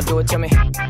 Don't do it to me.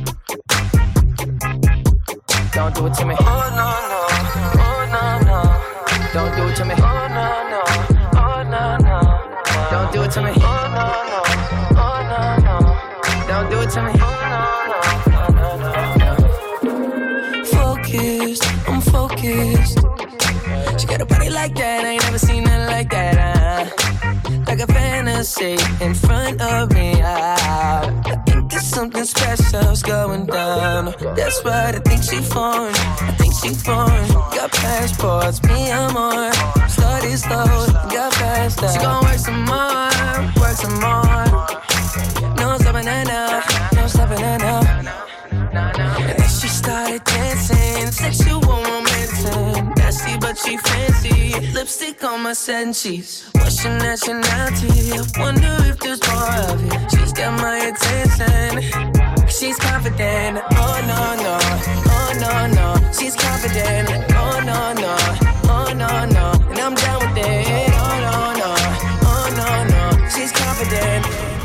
Don't do it to me. Oh no no, oh no no. Don't do it to me. Oh no no, oh no no. Don't do it to me. Oh no no, oh no no. Don't do it to me. Oh no no, no no. Focused, I'm focused. She got a body like that, I ain't never seen nothing like that. Like a fantasy in front of me. I think there's something special's going down. That's right, I think she foreign. I think she foreign. Got passports, me I'm on. Started slow, got faster. She gon' work some more, work some more. No stopping her now, no stopping her now. And then she started dancing, sexual romancing. Nasty but she fancy, lipstick on my senses. What's your nationality? I wonder if there's more of it. She's got my attention, she's confident. Oh no no, oh no no. She's confident. Oh no no, oh no no. And I'm down with it. Oh no no, oh no no. She's confident.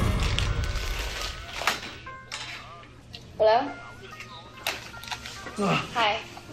Hello? Hi.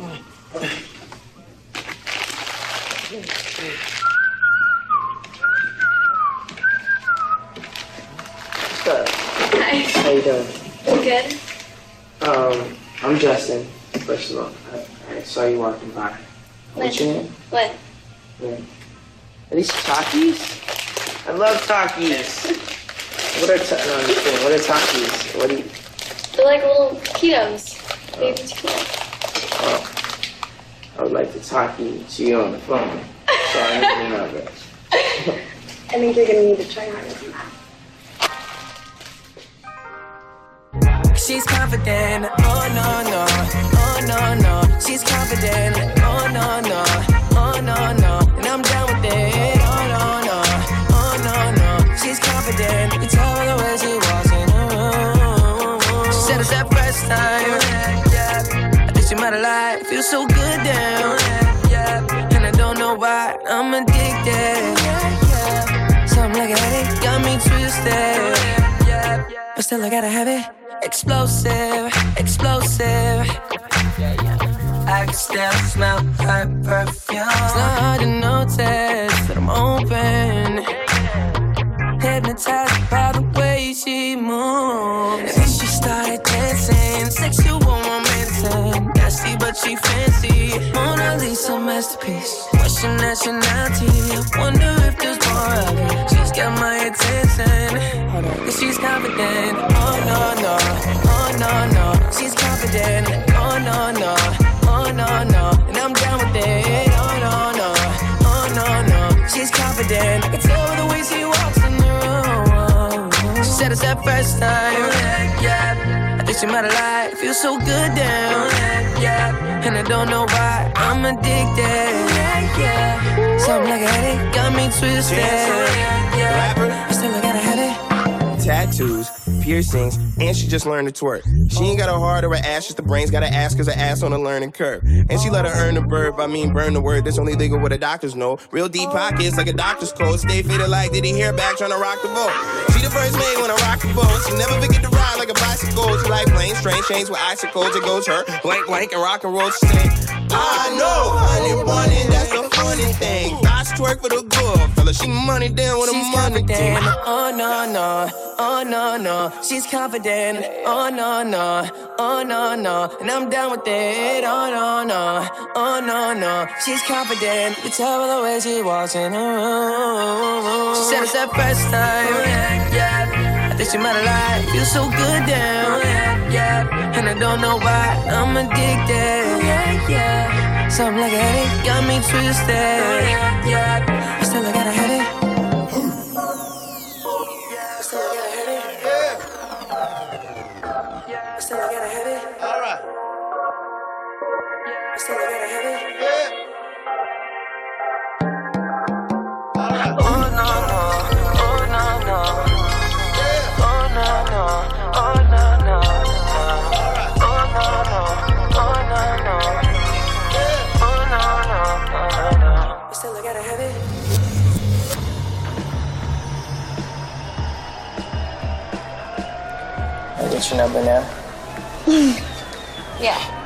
What's up? Hi. How you doing? Good. I'm Justin. First of all, I saw you walking by. What's your name? What? Yeah. Are these Takis? I love Takis. What are Takis? What do you? They're like little ketos. Baby ketos. Oh. I would like to talk to you on the phone. So I need your number. I think you're gonna need to try harder than that. She's confident, oh no no, oh no no. She's confident, oh no no, oh no no. And I'm down with it, oh no no, oh no no. She's confident, you tell her the way she walks in the room. She said it's that first time, yeah. I think she might have lied, feels so good down, yeah. And I don't know why, I'm addicted, yeah. Something like a headache got me twisted, yeah. But still I gotta have it. Explosive, explosive. I can still smell her perfume. It's not hard to notice that I'm open, hypnotized by the way she moves. And then she started dancing, sexual romancing. Nasty but she fancy, Mona Lisa masterpiece. What's your nationality? I wonder if there's more of it. She's got my attention, cause she's confident. Oh no no, oh no no. She's confident. Oh no no, oh no no. And I'm down with it. Oh no no, oh no no. She's confident. I can tell by the way she walks in the room. She said it's that first time, yeah. I think she might have lied. Feels so good down, yeah. And I don't know why I'm addicted, yeah. Something like a headache got me twisted, yeah. But still I gotta have it. Tattoos, piercings, and she just learned to twerk. She ain't got a heart or an ass, just the brains. Got an ass cause her ass on a learning curve. And she let her earn the verb, I mean burn the word. That's only legal what the doctors know. Real deep pockets like a doctor's coat. Stay faded like did he hair back trying to rock the boat. She the first maid when I rock the boat. She never forget to ride like a bicycle. She like planes, train chains with icicles. It goes her blank blank and rock and roll. She say, I know, honey bunny, that's the funny thing. Thoughts twerk for the good fella. She money down with a money team. Oh no no, oh no no. She's confident. Oh no no, oh no no. And I'm down with it. Oh no no, oh no no. She's confident. You tell by the way she walks in the room. She said it's that first time, yeah. I think she might have lied. Feels so good down, yeah. And I don't know why I'm addicted, yeah. Something like a headache got me twisted, yeah. But still I gotta have it. Still I gotta have it. Still I gotta have it. All right. Still I gotta have it. All right. Oh no no, oh no no, oh no no, oh no no, oh no no, oh no no, oh no no. Still I gotta have it. get your number now? Yeah.